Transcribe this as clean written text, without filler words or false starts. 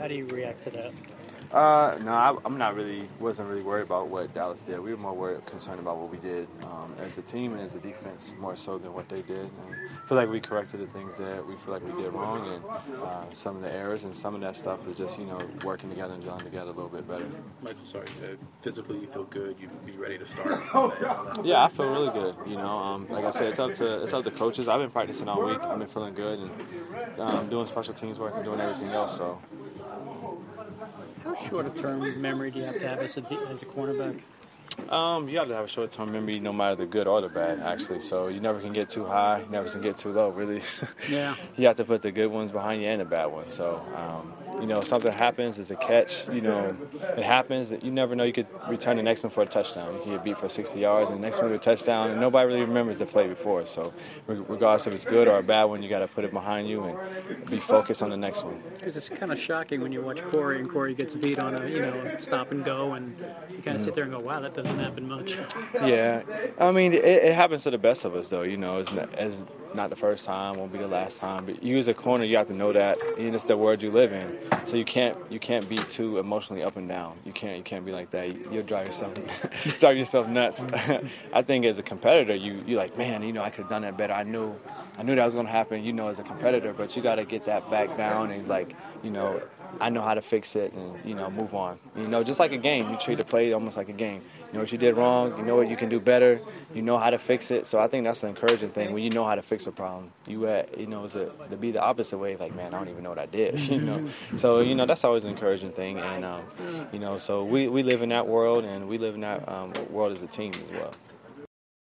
How do you react to that? No, wasn't really worried about what Dallas did. We were more concerned about what we did as a team and as a defense, more so than what they did. And I feel like we corrected the things that we feel like we did wrong, and some of the errors and some of that stuff is just working together and gelling together a little bit better. Michael, sorry, physically you feel good. You be ready to start. Yeah, I feel really good. Like I said, it's up to coaches. I've been practicing all week. I've been feeling good and doing special teams work and doing everything else. So. How short a term memory do you have to have as a cornerback? You have to have a short-term memory no matter the good or the bad, actually. So you never can get too high, you never can get too low, really. Yeah. You have to put the good ones behind you and the bad ones. So, something happens, it's a catch, it happens. You never know, you could return the next one for a touchdown. You can get beat for 60 yards and the next one with a touchdown, and nobody really remembers the play before. So regardless if it's good or a bad one, you got to put it behind you and be focused on the next one. It's kind of shocking when you watch Corey and Corey gets beat on a stop and go, and you kind of sit there and go, wow, that doesn't happen much. Yeah, I mean, it happens to the best of us, though. It's not the first time, won't be the last time. But you as a corner, you have to know that, and it's the world you live in. So you can't be too emotionally up and down. You can't be like that. You'll drive yourself nuts. I think as a competitor, you're like, man, I could have done that better. I knew that was going to happen. As a competitor, but you got to get that back down and I know how to fix it and move on. Just like a game, you treat a play almost like a game. You know what you did wrong. You know what you can do better. You know how to fix it. So I think that's an encouraging thing when you know how to fix a problem. To be the opposite way, like, man, I don't even know what I did. So that's always an encouraging thing. And so we live in that world, and we live in that world as a team as well.